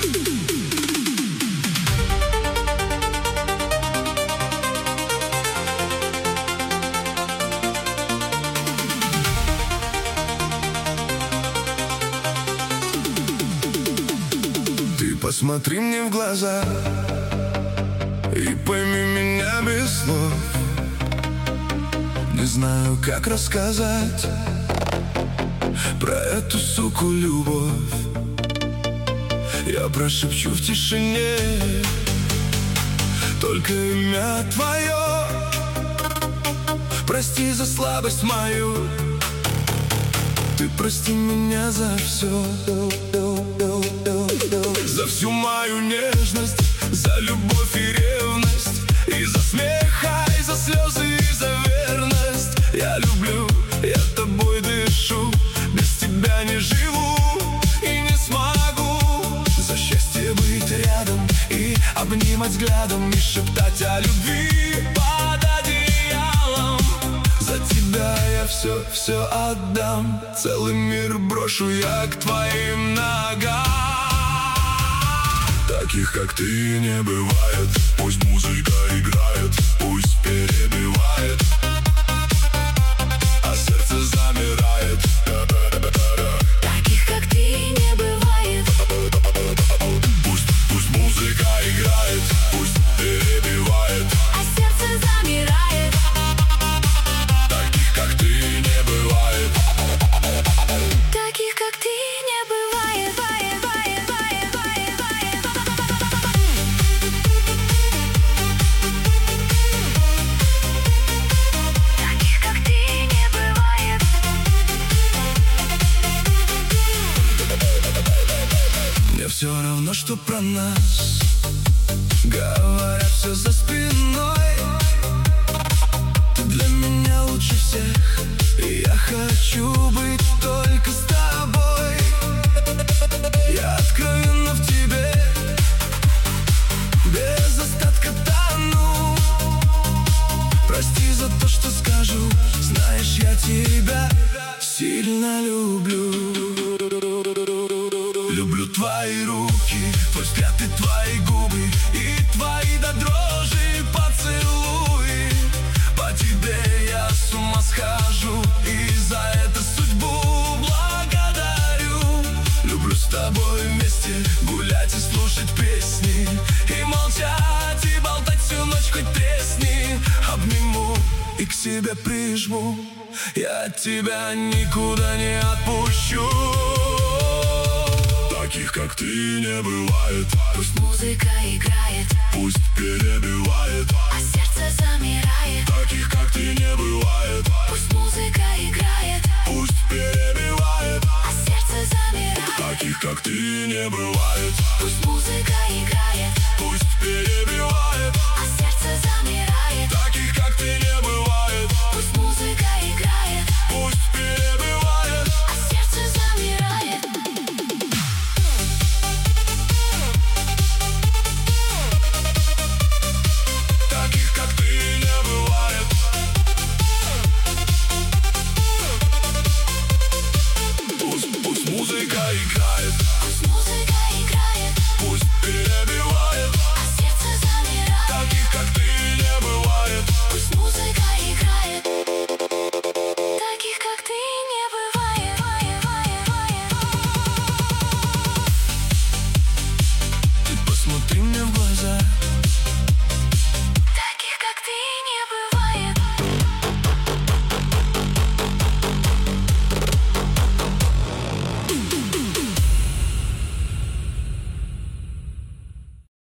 Посмотри мне в глаза и пойми меня без слов. Не знаю, как рассказать про эту суку любовь. Я прошепчу в тишине только имя твое. Прости за слабость мою, ты прости меня за все. За всю мою нежность, за любовь и ревность, и за смех, и за слезы, и за верность. Я люблю, я тобой дышу, без тебя не живу и не смогу. За счастье быть рядом и обнимать взглядом, и шептать о любви под одеялом. За тебя я все отдам, целый мир брошу я к твоим ногам. Таких, как ты, не бывает. Пусть музыка играет, пусть перебивает, а сердце замирает. Таких, как ты, не бывает. Пусть музыка играет, пусть перебивает, а сердце замирает. Таких, как ты, не бывает. Таких, как ты, не бывает. Все равно, что про нас говорят все за спиной. Ты для меня лучше всех, и я хочу быть только с тобой. Я откровенно в тебе, без остатка тону. Прости за то, что скажу, знаешь, я тебя сильно люблю. Люблю твои руки, твой взгляд и твои губы, и твои до дрожи поцелуи. По тебе я с ума схожу, и за это судьбу благодарю. Люблю с тобой вместе гулять и слушать песни, и молчать, и болтать всю ночь, хоть тресни. Обниму и к себе прижму, я тебя никуда не отпущу. Таких, как ты, не бывает. Пусть музыка играет, пусть перебивает, а сердце замирает. Таких, как ты, не бывает. Пусть музыка играет, пусть перебивает, а сердце замирает. Таких, как ты, не бывает. Пусть музыка играет, пусть перебивает, а сердце замирает. Таких, как ты, не бывает. Пусть